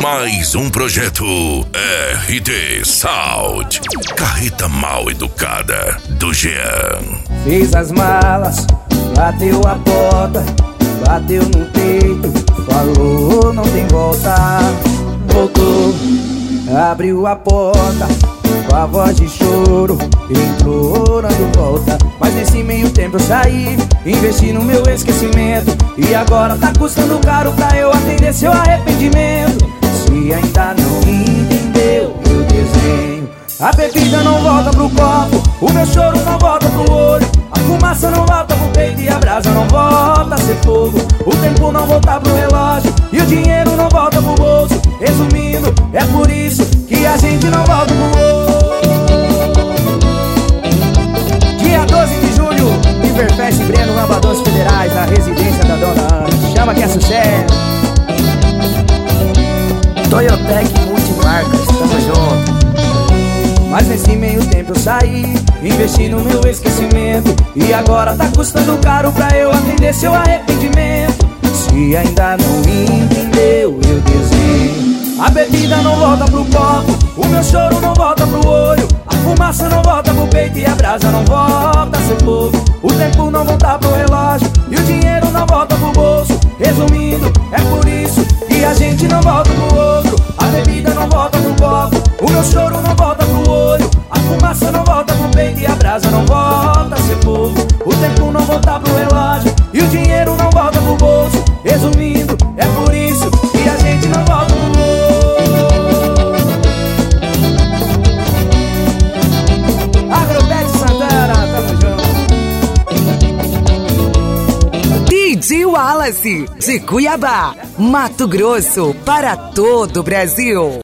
Mais um projeto RD Sound. Carreta mal educada do Jean. Fez as malas, bateu a porta, bateu no peito, falou não tem volta. Voltou, abriu a porta, com a voz de choro, entrou dando volta. Mas nesse meio tempo eu saí, investi no meu esquecimento, e agora tá custando caro pra eu atender seu arrependimento. Se ainda não entendeu meu desenho, a bebida não volta pro copo, o meu choro não volta pro olho, a fumaça não volta pro peito e a brasa não volta a ser fogo. O tempo não volta pro relógio e o dinheiro não volta pro bolso. Resumindo, é por isso que a gente não volta pro outro. Dia 12 de julho, Riverfest Breno, Lambadões Federais, na residência da dona Ana. Chama que é sucesso. Toyotec Multimarcas, tamo junto. Mas nesse meio tempo eu saí, investi no meu esquecimento, e agora tá custando caro pra eu atender seu arrependimento. Se ainda não entendeu eu desenho, a bebida não volta pro copo, o meu choro não volta pro olho, a fumaça não volta pro peito e a brasa não volta a ser fogo. O tempo não volta pro relógio e o dinheiro não volta pro bolso. Resumindo, é por isso que a gente não volta pro outro. A bebida não volta pro copo, o meu choro não volta pro olho, a fumaça não volta pro peito e a brasa não volta a ser fogo. O tempo não volta pro relógio e o dinheiro não volta pro bolso. Resumindo, é por isso que a gente não volta pro outro. Agrobete Santana, tamo junto. DJ Wallace, de Cuiabá, Mato Grosso, para todo o Brasil.